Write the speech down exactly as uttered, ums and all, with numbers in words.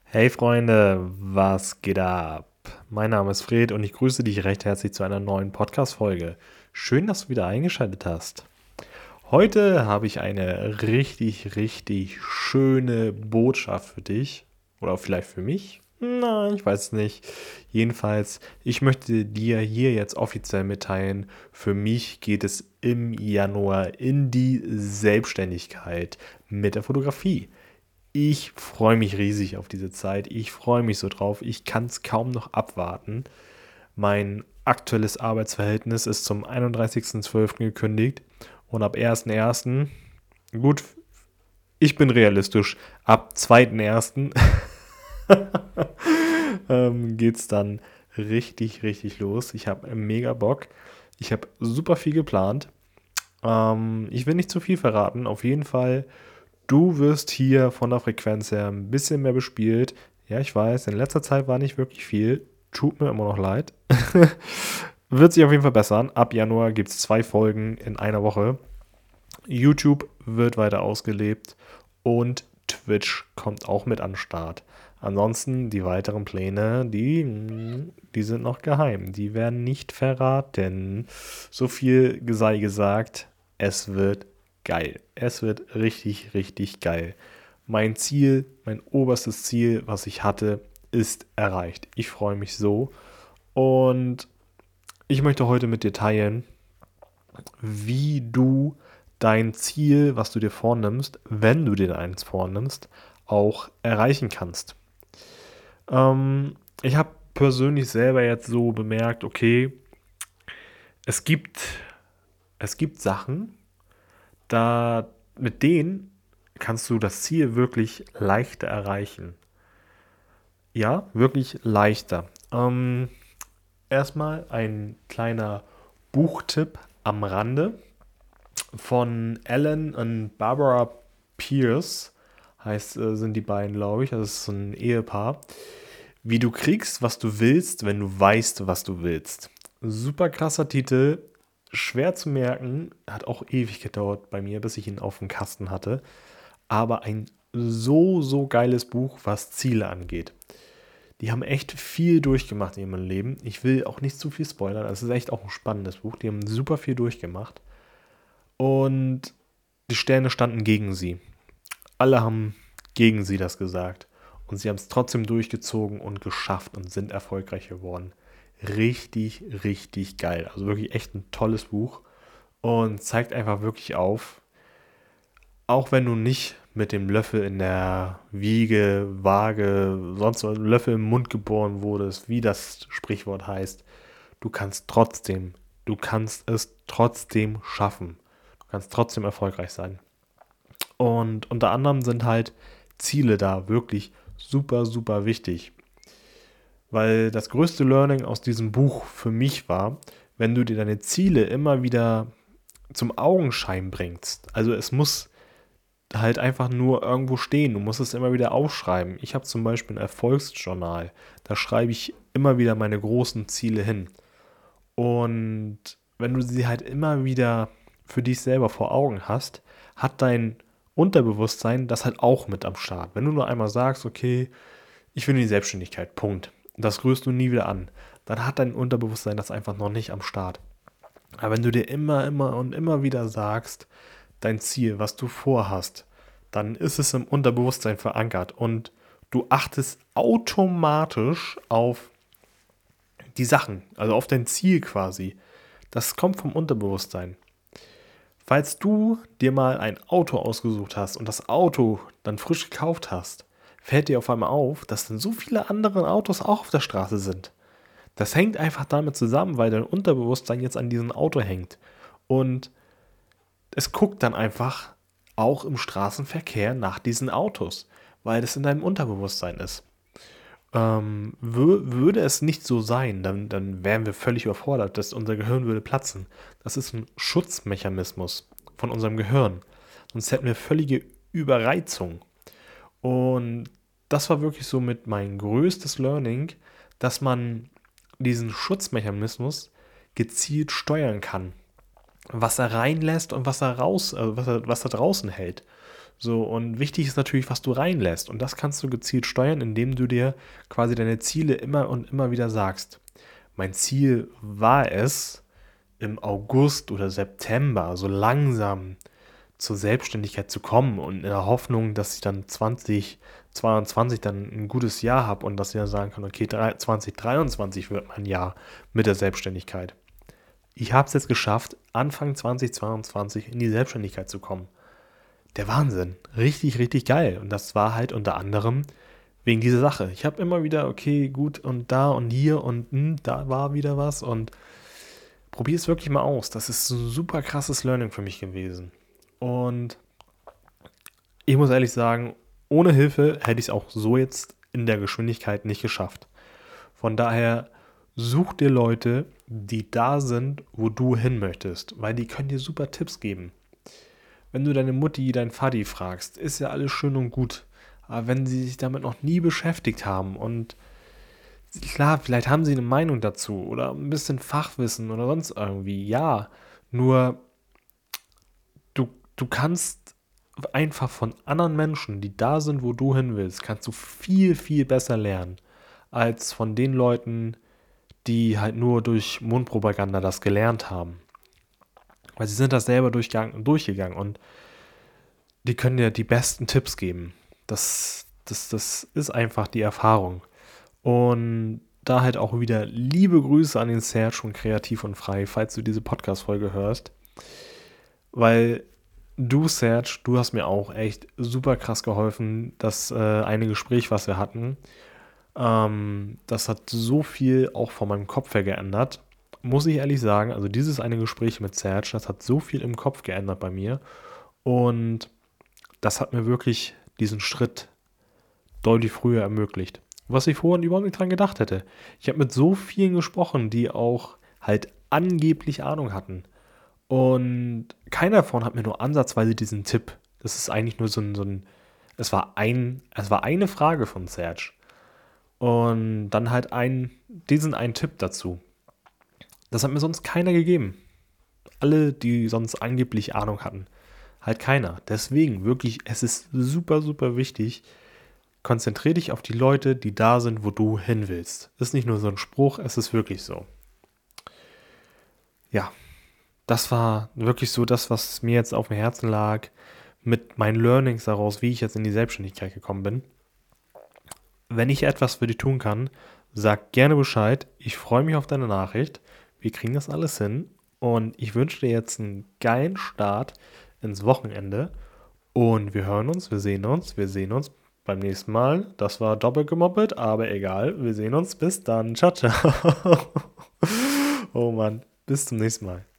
Hey Freunde, was geht ab? Mein Name ist Fred und ich grüße dich recht herzlich zu einer neuen Podcast-Folge. Schön, dass du wieder eingeschaltet hast. Heute habe ich eine richtig, richtig schöne Botschaft für dich. Oder vielleicht für mich? Nein, ich weiß es nicht. Jedenfalls, ich möchte dir hier jetzt offiziell mitteilen, für mich geht es im Januar in die Selbstständigkeit mit der Fotografie. Ich freue mich riesig auf diese Zeit. Ich freue mich so drauf. Ich kann es kaum noch abwarten. Mein aktuelles Arbeitsverhältnis ist zum einunddreißigsten zwölften gekündigt und ab ersten ersten, gut, ich bin realistisch, ab zweiten ersten ähm, geht es dann richtig, richtig los. Ich habe mega Bock. Ich habe super viel geplant. Ähm, ich will nicht zu viel verraten. Auf jeden Fall, du wirst hier von der Frequenz her ein bisschen mehr bespielt. Ja, ich weiß, in letzter Zeit war nicht wirklich viel. Tut mir immer noch leid. Wird sich auf jeden Fall bessern. Ab Januar gibt es zwei Folgen in einer Woche. YouTube wird weiter ausgelebt und Twitch kommt auch mit an den Start. Ansonsten die weiteren Pläne, die, die sind noch geheim. Die werden nicht verraten. So viel sei gesagt, es wird geil. Es wird richtig, richtig geil. Mein Ziel, mein oberstes Ziel, was ich hatte, ist erreicht. Ich freue mich so. Und ich möchte heute mit dir teilen, wie du dein Ziel, was du dir vornimmst, wenn du dir eins vornimmst, auch erreichen kannst. Ähm, ich habe persönlich selber jetzt so bemerkt, okay, es gibt, es gibt Sachen, da mit denen kannst du das Ziel wirklich leichter erreichen. Ja, wirklich leichter. Ähm, erstmal ein kleiner Buchtipp am Rande von Alan und Barbara Pierce, heißt, äh, sind die beiden, glaube ich. Das ist so ein Ehepaar. Wie du kriegst, was du willst, wenn du weißt, was du willst. Super krasser Titel, schwer zu merken, hat auch ewig gedauert bei mir, bis ich ihn auf dem Kasten hatte. Aber ein so, so geiles Buch, was Ziele angeht. Die haben echt viel durchgemacht in ihrem Leben. Ich will auch nicht zu viel spoilern. Es ist echt auch ein spannendes Buch. Die haben super viel durchgemacht. Und die Sterne standen gegen sie. Alle haben gegen sie das gesagt. Und sie haben es trotzdem durchgezogen und geschafft und sind erfolgreich geworden. Richtig, richtig geil. Also wirklich echt ein tolles Buch. Und zeigt einfach wirklich auf, auch wenn du nicht mit dem Löffel in der Wiege, Waage, sonst was, Löffel im Mund geboren wurdest, wie das Sprichwort heißt, du kannst trotzdem, du kannst es trotzdem schaffen. Du kannst trotzdem erfolgreich sein. Und unter anderem sind halt Ziele da wirklich super, super wichtig. Weil das größte Learning aus diesem Buch für mich war, wenn du dir deine Ziele immer wieder zum Augenschein bringst. Also es muss halt einfach nur irgendwo stehen. Du musst es immer wieder aufschreiben. Ich habe zum Beispiel ein Erfolgsjournal. Da schreibe ich immer wieder meine großen Ziele hin. Und wenn du sie halt immer wieder für dich selber vor Augen hast, hat dein Unterbewusstsein das halt auch mit am Start. Wenn du nur einmal sagst, okay, ich will in die Selbstständigkeit, Punkt. Das rührst du nie wieder an. Dann hat dein Unterbewusstsein das einfach noch nicht am Start. Aber wenn du dir immer, immer und immer wieder sagst, dein Ziel, was du vorhast, dann ist es im Unterbewusstsein verankert und du achtest automatisch auf die Sachen, also auf dein Ziel quasi. Das kommt vom Unterbewusstsein. Falls du dir mal ein Auto ausgesucht hast und das Auto dann frisch gekauft hast, fällt dir auf einmal auf, dass dann so viele andere Autos auch auf der Straße sind. Das hängt einfach damit zusammen, weil dein Unterbewusstsein jetzt an diesem Auto hängt. Und es guckt dann einfach auch im Straßenverkehr nach diesen Autos, weil das in deinem Unterbewusstsein ist. Ähm, wür würde es nicht so sein, dann, dann wären wir völlig überfordert, dass unser Gehirn würde platzen. Das ist ein Schutzmechanismus von unserem Gehirn. Sonst hätten wir völlige Überreizung. Und das war wirklich so mit mein größtes Learning, dass man diesen Schutzmechanismus gezielt steuern kann. Was er reinlässt und was er raus, also was er, was er draußen hält. So, und wichtig ist natürlich, was du reinlässt. Und das kannst du gezielt steuern, indem du dir quasi deine Ziele immer und immer wieder sagst. Mein Ziel war es, im August oder September so langsam zur Selbstständigkeit zu kommen und in der Hoffnung, dass ich dann zwanzig zweiundzwanzig dann ein gutes Jahr habe und dass ich dann sagen kann, okay, zwanzig dreiundzwanzig wird mein Jahr mit der Selbstständigkeit. Ich habe es jetzt geschafft, Anfang zwanzig zweiundzwanzig in die Selbstständigkeit zu kommen. Der Wahnsinn. Richtig, richtig geil. Und das war halt unter anderem wegen dieser Sache. Ich habe immer wieder, okay, gut, und da und hier und hm, da war wieder was und probier es wirklich mal aus. Das ist ein super krasses Learning für mich gewesen. Und ich muss ehrlich sagen, ohne Hilfe hätte ich es auch so jetzt in der Geschwindigkeit nicht geschafft. Von daher such dir Leute, die da sind, wo du hin möchtest, weil die können dir super Tipps geben. Wenn du deine Mutti, dein Vati fragst, ist ja alles schön und gut. Aber wenn sie sich damit noch nie beschäftigt haben und klar, vielleicht haben sie eine Meinung dazu oder ein bisschen Fachwissen oder sonst irgendwie, ja. Nur du, du kannst einfach von anderen Menschen, die da sind, wo du hin willst, kannst du viel, viel besser lernen, als von den Leuten, die halt nur durch Mundpropaganda das gelernt haben. Weil sie sind das selber durchgegangen, durchgegangen und die können dir die besten Tipps geben. Das, das, das ist einfach die Erfahrung. Und da halt auch wieder liebe Grüße an den Serge und Kreativ und Frei, falls du diese Podcast-Folge hörst. Weil du, Serge, du hast mir auch echt super krass geholfen, das äh, eine Gespräch, was wir hatten, ähm, das hat so viel auch von meinem Kopf her geändert. Muss ich ehrlich sagen, also dieses eine Gespräch mit Serge, das hat so viel im Kopf geändert bei mir. Und das hat mir wirklich diesen Schritt deutlich früher ermöglicht. Was ich vorhin überhaupt nicht dran gedacht hätte. Ich habe mit so vielen gesprochen, die auch halt angeblich Ahnung hatten. Und keiner davon hat mir nur ansatzweise diesen Tipp. Das ist eigentlich nur so ein, so ein es war ein, es war eine Frage von Serge. Und dann halt ein, diesen einen Tipp dazu. Das hat mir sonst keiner gegeben. Alle, die sonst angeblich Ahnung hatten. Halt keiner. Deswegen wirklich, es ist super, super wichtig. Konzentriere dich auf die Leute, die da sind, wo du hin willst. Ist nicht nur so ein Spruch, es ist wirklich so. Ja, das war wirklich so das, was mir jetzt auf dem Herzen lag, mit meinen Learnings daraus, wie ich jetzt in die Selbstständigkeit gekommen bin. Wenn ich etwas für dich tun kann, sag gerne Bescheid. Ich freue mich auf deine Nachricht. Wir kriegen das alles hin. Und ich wünsche dir jetzt einen geilen Start ins Wochenende. Und wir hören uns, wir sehen uns, wir sehen uns beim nächsten Mal. Das war doppelt gemoppelt, aber egal. Wir sehen uns. Bis dann. Ciao, ciao. Oh Mann. Bis zum nächsten Mal.